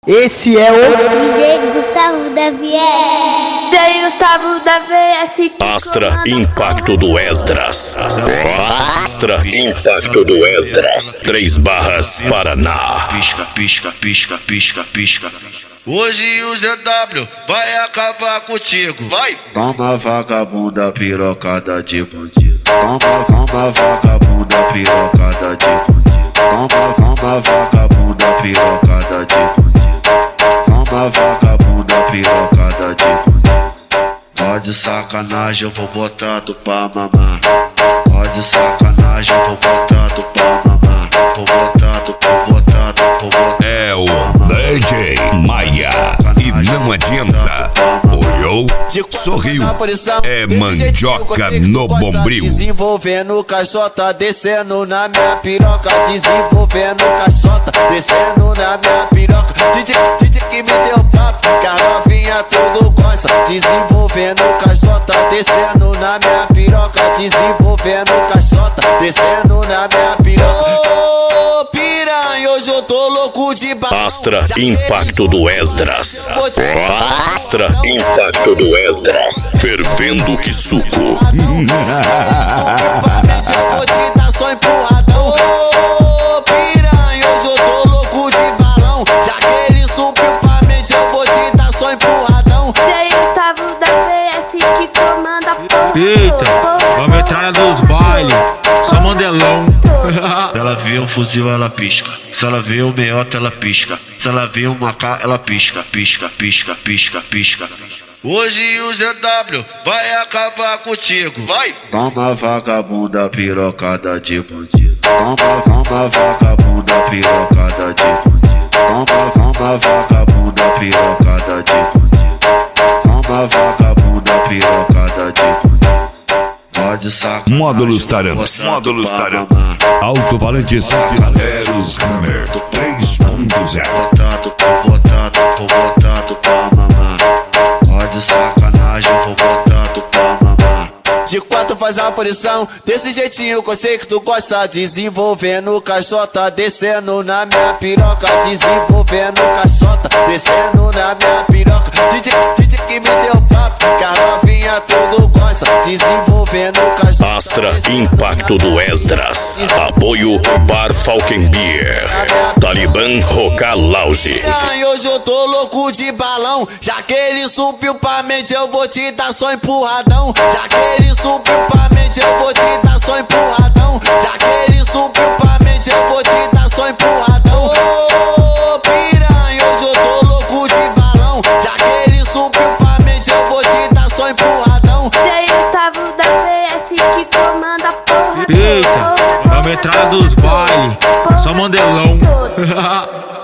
Esse é o DJ Gustavo da VS. DJ Gustavo da VS. Astra Impacto do Esdras. Astra Impacto do Esdras. 3 Barras, Paraná. Pisca, pisca, pisca, pisca, pisca. Hoje o ZW vai acabar contigo. Vai! Toma vagabunda pirocada de bandido. Toma vagabunda pirocada de bandido. Toma vagabunda pirocada de bandido. Toma vagabunda pirocada de bandido. Ó de sacanagem, eu vou botar tu pra mamar. Ó de sacanagem, eu vou botar tu pra mamar. Vou botar tu, vou botar tu, vou botar tu. É o DJ Maia. E não adianta. Olhou, sorriu. É mandioca no bombril. Desenvolvendo caixota, descendo na minha piroca. Desenvolvendo caixota, descendo na minha piroca. DJ que me deu papo, que a novinha tudo gosta. Desenvolvendo caixota, descendo na minha piroca. Desenvolvendo caixota, descendo na minha piroca. Ô piranha, hoje eu tô louco de balão. Astra Impacto do Esdras. Astra Impacto do Esdras. Fervendo que suco. Eu vou te dar só empurradão. Ô piranha, hoje eu tô louco de balão. Já que ele subiu pra mente, eu vou te dar só empurradão. DJ Gustavo da VS que comanda a porra. Eita, vamos entrar dos bailes, só mandelão. Se ela vê um fuzil, ela pisca. Se ela vê um meiota, ela pisca. Se ela vê um macá, ela pisca, pisca, pisca, pisca, pisca. Hoje o ZW vai acabar contigo. Vai! Toma vagabunda pirocada de bandido. Toma vagabunda pirocada de bandido. Toma vagabunda pirocada de bandido. Toma vagabunda pirocada de bandido. Módulos Taramas. Módulos Taramas. Alto-falantes Valeros Hammer 3.0. Vou botar tu pra mamar. Ó de sacanagem, vou botar tu pra mamar. De quatro faz a posição, desse jeitinho que eu sei que tu gosta. Desenvolvendo caixota, descendo na minha piroca. Desenvolvendo caixota, descendo na minha piroca. DJ que me deu papo, que a novinha tudo gosta. Desenvolvendo caixota. Astra Impacto do Esdras. Apoio Bar Falkenbier. Talibã Roca Lounge. Hoje eu tô louco de balão. Já que ele subiu pra mente, eu vou te dar só empurradão. Já que ele subiu pra mente, eu vou te dar só empurradão. Já que ele subiu pra mente, eu vou te dar só empurradão. Ô piranha, hoje eu tô louco de balão. Já que ele subiu pra mente, eu vou te dar só empurradão. DJ Gustavo da VS que comanda a porra. Eita, vamos entrar dos bailes, só mandelão.